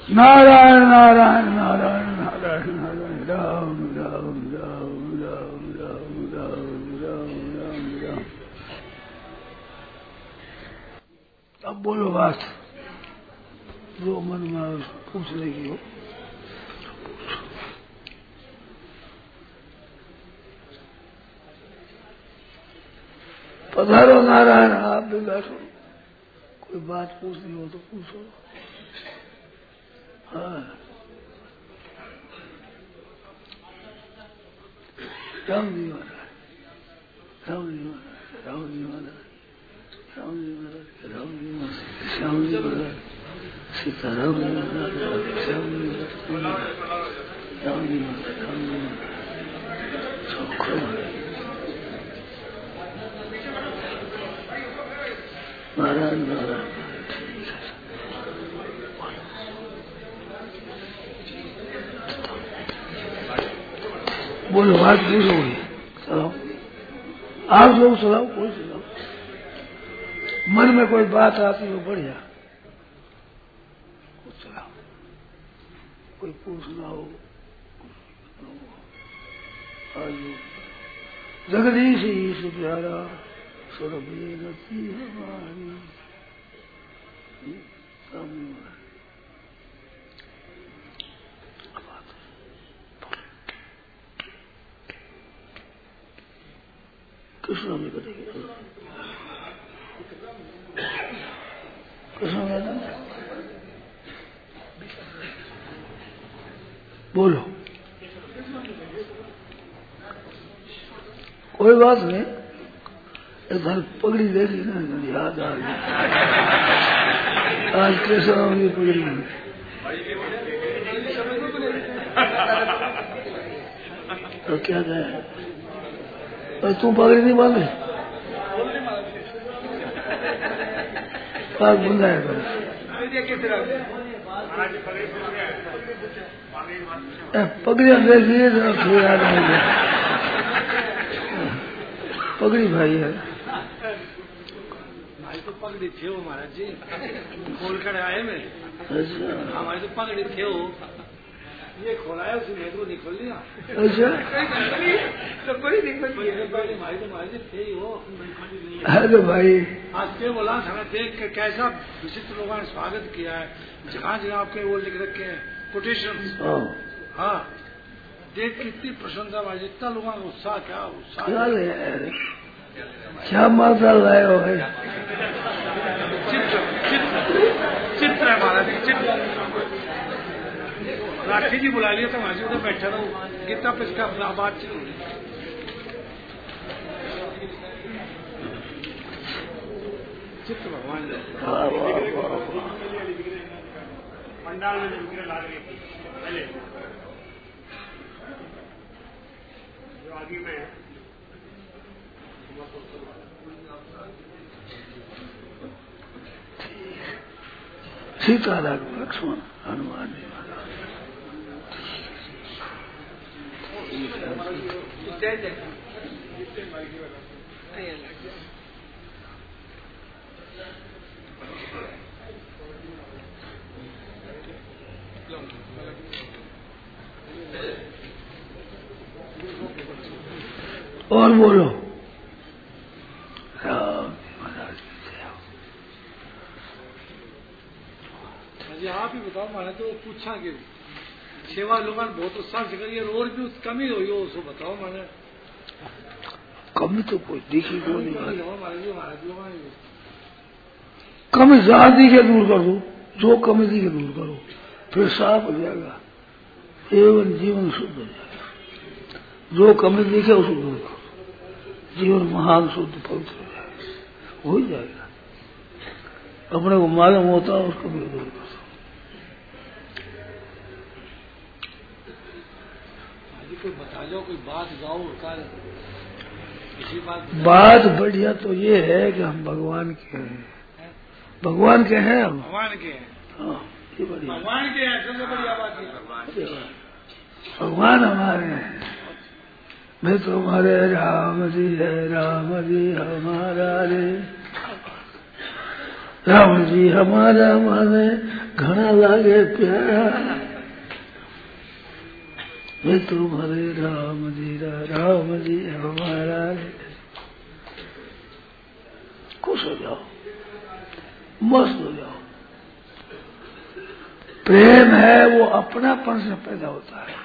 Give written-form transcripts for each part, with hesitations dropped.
नारायण नारायण नारायण नारायण नारायण राम राम राम राम राम राम राम राम राम। अब बोलो बात जो मन में पूछने की हो। पधारो नारायण, आप भी बैठो, कोई बात पूछनी हो तो पूछो। हाँ राम जी महाराज, राम जी महाराज, राम जी महाराज, राम जी महाराज, राम जी महाराज, श्याम जी महाराज, सीताराम जी महाराज, श्याम जी महाराज, राम जी महाराज, राम जी महाराज, नारायण नारायण। बोलो बात पूछो, चलाओ आप लोग, चलाओ कोई चलाओ। मन में कोई बात आती हो बढ़िया कुछ चलाओ, कोई पूछना हो। जगदीश ईश प्यारा सुरभि रति हमारी। कृष्ण में करेंगे, कृष्ण में बोलो, कोई बात नहीं। इधर पगड़ी देखी ना, याद आ गई आज कृष्ण की पगड़ी में। तो क्या कहे, और तू पगड़ी नहीं बांधे, पाग बंधा है। पगड़ियां देखिए तो याद आ गया, पगड़ी भाई है। हमारी तो पगड़ी थे हो महाराज जी, खोल कर आए में। हमारी तो पगड़ी थे हो, ये खोला है उसने तो नहीं खोल लिया। अच्छा तो कोई दिक्कत नहीं है, हमारी तो महाराज जी थे ही हो। अरे भाई आज के बोला था देख के कैसा विशिष्ट लोगों ने स्वागत किया है, जहाँ जहाँ आपके वो लिख रखे हैं कोटेशन। हाँ देख कितनी प्रशंसा भाई, इतना लोगों का उत्साह, क्या उत्साह, क्या माता लाए हो है। चित्र है महाराज, चित्र। राठी जी बुला लिया था, वहां से उधर बैठा था, गीता पे इसका बातचीत हो रही। चित्र भगवान पंडाल में ला रही पहले जो आगे में सीता लक्ष्मण हनुमान जी और बोलो। जी आप ही बताओ, मैंने तो पूछा कि सेवा लोगों ने बहुत उत्साह से करिए, और भी कमी हुई हो उसको बताओ। मैंने कमी तो कोई दिखी को नहीं, कमी जहाँ दिखे दूर कर दो, जो कमी दिखे दूर करो, फिर साफ हो जाएगा, एवं जीवन शुद्ध हो जाएगा। जो कमी दिखे उसको दूर करो, जीवन महान शुद्ध पवित्र हो जाएगा, हो ही जाएगा। अपने को मालूम होता है उसको भी दूर करो। कोई बता जाओ, कोई बात गाओ, किसी बात बढ़िया तो ये है कि हम भगवान के हैं, भगवान के हैं हम, भगवान के हैं। हाँ ये बढ़िया, भगवान के हैं, सबसे बढ़िया बात है। भगवान हमारे हैं। मैं तुम्हारे राम जी है, राम जी हमारा रे। राम जी हमारा माने घना लागे प्यारा, मैं तुम्हारे राम जी हमारा। खुश हो जाओ, मस्त हो जाओ। प्रेम है वो अपनापन से पैदा होता है।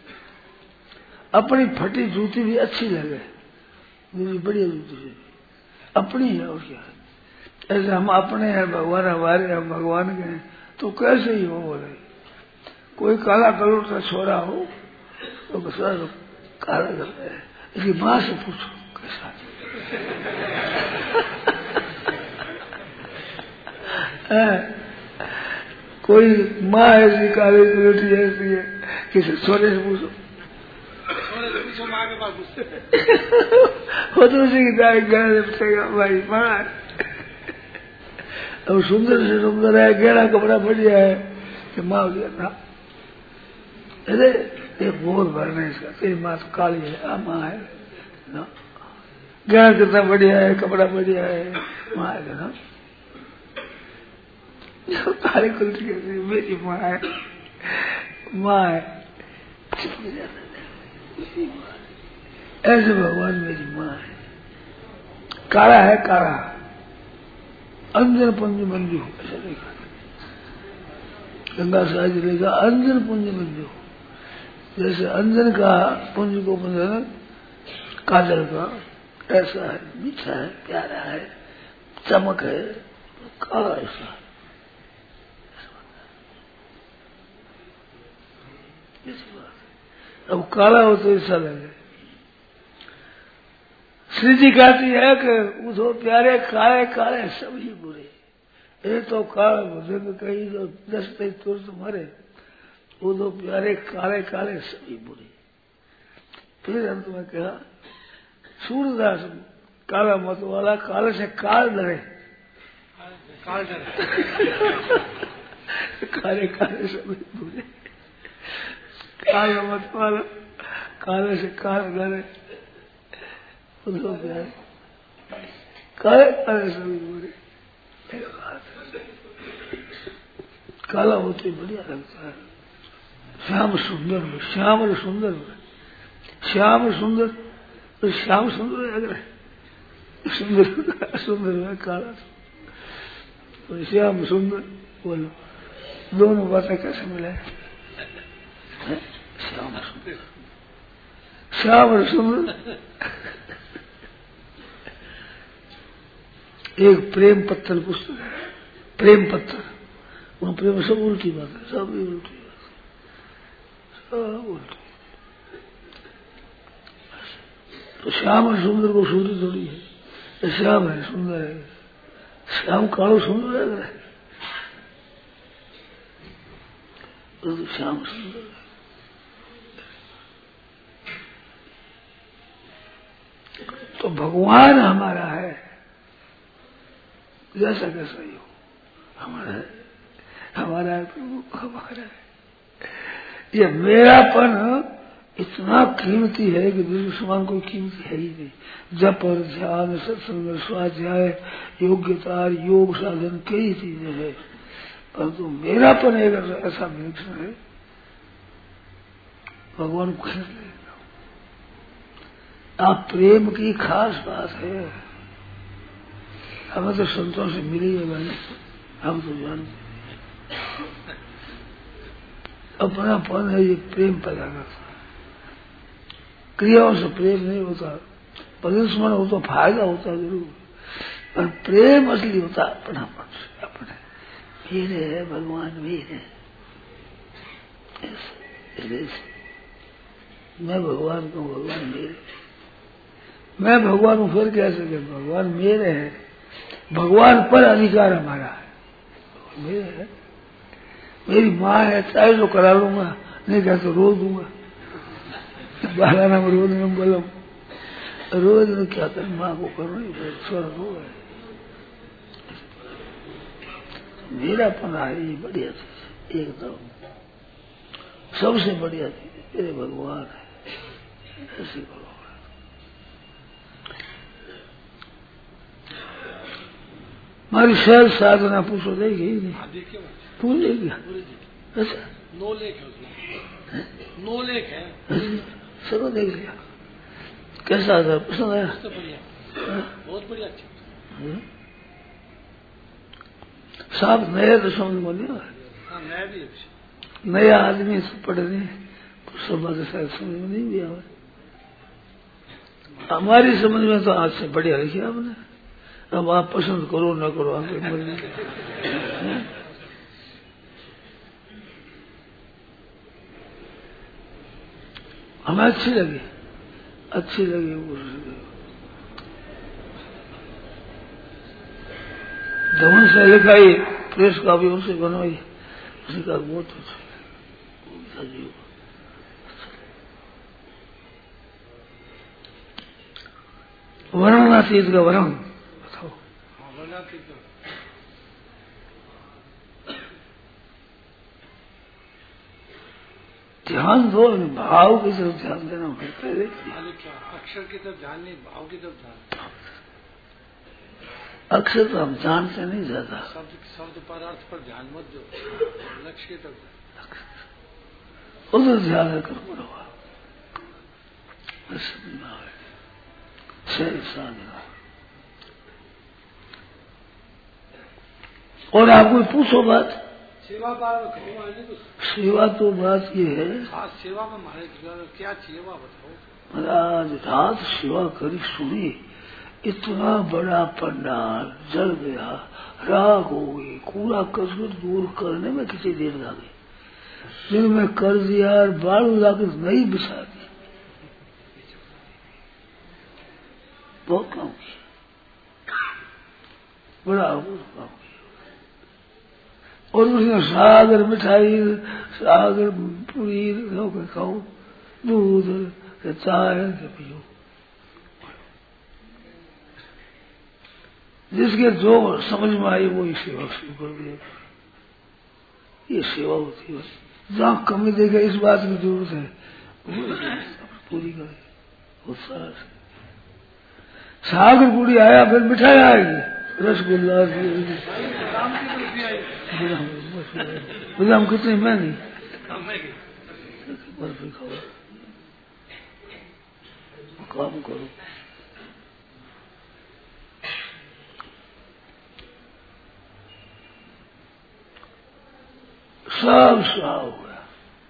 अपनी फटी जूती भी अच्छी लगे, मेरी बढ़िया जूती है अपनी है और क्या है। ऐसे हम अपने हैं, भगवान हमारे, हम भगवान के हैं, तो कैसे ही हो बोले। कोई काला कलर का छोरा हो तो सर काला करता है, इसकी माँ से पूछो कैसा है। कोई माँ ऐसी काली कलटी ऐसी है, किसी छोरे से पूछो, माँ के पास पूछते वो तो उसी की दाई गहरे पूछेगा भाई माँ। अब सुंदर से सुंदर है, गहरा कपड़ा बढ़िया है कि माँ हो गया ना। अरे एक बोर भरने इसका, तेरी माँ तो काली है, माँ है ना। गहरा कितना बढ़िया है, कपड़ा बढ़िया है, माँ है ना। काली कुलती कहती मेरी माँ है, माँ है। ऐसे भगवान मेरी माँ है। काला है, काला अंजन पुंज मंजू, ऐसा लिखा गंगा साहब जी लिखा अंजन पुंज मंजू। जैसे अंजन का पुंज को पुंजन काजल का, ऐसा है, मीठा है, प्यारा है, चमक है, काला ऐसा। अब काला हो तो ऐसा लगे। श्री जी कहती है कि उठो प्यारे काले काले सभी बुरे, ये तो काल बुजुर्ग कहीं तो 10 तुरंत मरे, वो तो प्यारे काले काले सभी बुरे। फिर अंत में कहा सूरदास काला मत वाला काले से काल डरे, काल डरे काले काले सभी बुरे, काला मत वाला काले से काल डरे, उसको प्यारे काले काले सभी बुरे। काला होते बढ़िया लगता है। श्याम सुंदर में, श्याम और सुंदर में, श्याम सुंदर तो श्याम सुंदर लग रहा है, सुंदर सुंदर में काला तो श्याम सुंदर। बोलो दोनों बातें कैसे मिले? श्याम सुंदर, श्याम और सुंदर। एक प्रेम पत्थर पुस्तक है, प्रेम पत्थर, वहां प्रेम सब उल्टी बात है, सब उल्टी बात है, सब उल्टी। तो श्याम और सुंदर को सूर्य थोड़ी है, श्याम है सुंदर है, श्याम कालो सुंदर लग रहा है तो श्याम सुंदर है। तो भगवान हमारा है, जैसा कैसा ही हो हमारा है, हमारा है प्रभु हमारा है। ये मेरापन इतना कीमती है कि दूसरे समान कोई कीमती है ही नहीं। जप और ध्यान, सत्संग, स्वाध्याय, योग्यता, योग साधन कई चीजें हैं, परंतु मेरापन एक ऐसा विलक्षण है, भगवान को खींच लेगा। आप प्रेम की खास बात है। हमें तो संतों से मिली है भाई, हम तो जानते अपनापन है, ये प्रेम पैदा करता है। क्रियाओं से प्रेम नहीं होता, परिश्रम हो तो फायदा होता जरूर, पर प्रेम असली होता अपनापन से। अपने मेरे है भगवान मेरे, मैं भगवान को भगवान मेरे, मैं भगवान हूं फिर कैसे कि भगवान मेरे है, भगवान पर अधिकार हमारा है, मेरे है। मेरी माँ है, चाहे तो करा लूंगा, नहीं कहा तो रो दूंगा, बाला नाम रोज नम बलम, रोज में क्या कर माँ को करो नहीं, स्वर्ग हो गए। मेरा पना है ये बढ़िया चीज, एकदम सबसे बढ़िया चीज मेरे भगवान है, ऐसी भगवान। हमारी सहज साधना पूछो देगी ही नहीं, पूछ लेगी। अच्छा नो लेख है उसमें, नो लेख है, चलो देख लिया कैसा था, पसंद आया? तो बढ़िया, बहुत बढ़िया, अच्छा साहब नया तो समझ में नहीं आया, नया भी है, नया आदमी पढ़ने तो सब बातें शायद समझ में नहीं भी आवे। हमारी समझ में तो आज से बढ़िया लिखी आपने, अब आप पसंद करो न करो आपकी मर्जी। हमें अच्छी लगी, अच्छी लगी वो धमन से लिखाई, प्रेस का भी उनसे बनवाई, उसी का बहुत अच्छा वर्णनातीत का वर्ण बताओ। ध्यान दो, भाव की तरफ ध्यान देना पड़ता है। अक्षर की तरफ ध्यान नहीं, भाव की तरफ ध्यान। अक्षर तो हम जानते नहीं ज्यादा, शब्द पदार्थ पर ध्यान मत दो, लक्ष्य की तरफ उधर ध्यान कर पड़ो, सही साधना। और आप कोई पूछो बात, सेवा बात, सेवा तो बात ये है, खास सेवा में हमारे क्या सेवा बताओ। महाराज रात सेवा करी सुनी, इतना बड़ा पंडाल जल गया, राख हो गई, कूड़ा कचरा दूर करने में कितनी देर लगी, फिर मैं कर दिया और बालू लाकर नहीं बिछा दी, बहुत काम किया, बड़ा काम किया। और उसने सागर मिठाई, सागर पूरी खाओ, दूध चाय पियो, जिसके जो समझ में आई वो सेवा शुरू कर दिया। ये सेवा होती है, जहाँ कमी देगा इस बात की जरूरत है पूरी करे उत्साह से। सागर पूरी आया, फिर मिठाई आएगी, रसगुल्ला बादाम कितनी महंगी, बर्फी खाओ, काम करो। सब सुहा हो गया,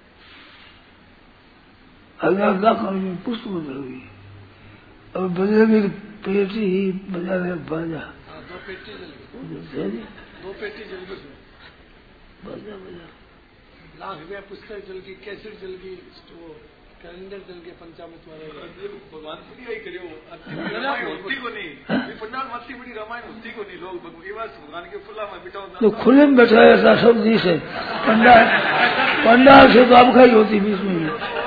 अल्लाह में पुष्प बदल गई, अब बजेगी पेटी ही बजा रहे बाजा, 2 पेटी जल गई, 2 पेटी जल गई, बाजा बजा, लाख रुपया पुस्तक जल गई, कैसेट जल गई, कैलेंडर जल गए, पंचामृत वाले भगवान को नहीं करियो होती को नहीं, पंडाल मत्ती बड़ी रामायण होती को नहीं, लोग भगवान के फुला में बिठाओ तो खुले में बैठाया था सब जी से, पंडाल से तो अब खाई होती बीच में,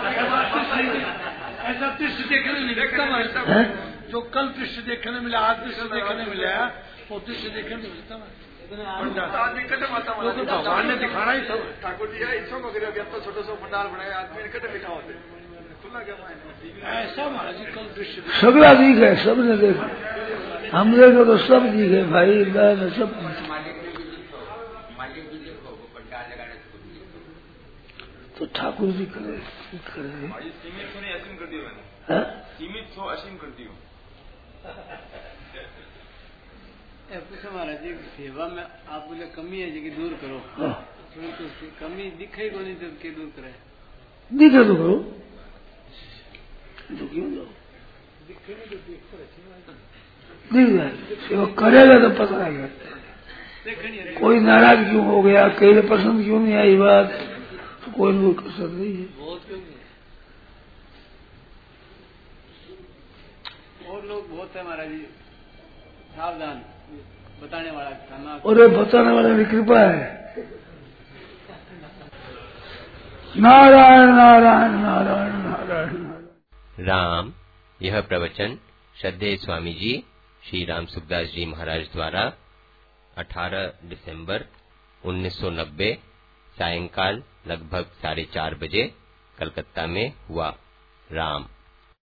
ऐसा दृश्य देखने में मिलता, जो कल दृश्य देखने मिला, आज दृश्य देखने मिला, वो दृश्य देखने में मिलता है। भगवान ने दिखाना ही सब, ठाकुर जी इच्छा को छोटा सा पंडाल बनाया, आदमी ने कटे बिठा होते, ऐसा महाराज जी कल दृश्य सगला दिख है, सबने देखा, हम देखो तो सब दिख है भाई, सब तो ठाकुर जी करे सीमित हो, असीम कर दियो। पूछो महाराज जी, सेवा में आप बोले कमी है जी दूर करो, तो कमी दिखे को नहीं तो के दूर करे, दिखे तो करो, तो क्यों जाओ, दिखे नहीं तो देख कर दिख जाए, सेवा करेगा तो पता आएगा, कोई नाराज क्यों हो गया, कहीं पसंद क्यों नहीं आई बात, तो कोई न कोई कसर नहीं है। बहुत क्यों नहीं, और लोग बहुत है महाराज जी, सावधान बताने वाला खाना, और बताने वाले की कृपा है, नारायण नारायण नारायण नारायण नारायण। राम। यह प्रवचन श्रद्धेय स्वामी जी श्री राम सुखदास जी महाराज द्वारा 18 दिसंबर 1990 सायंकाल लगभग 4:30 बजे कलकत्ता में हुआ। राम।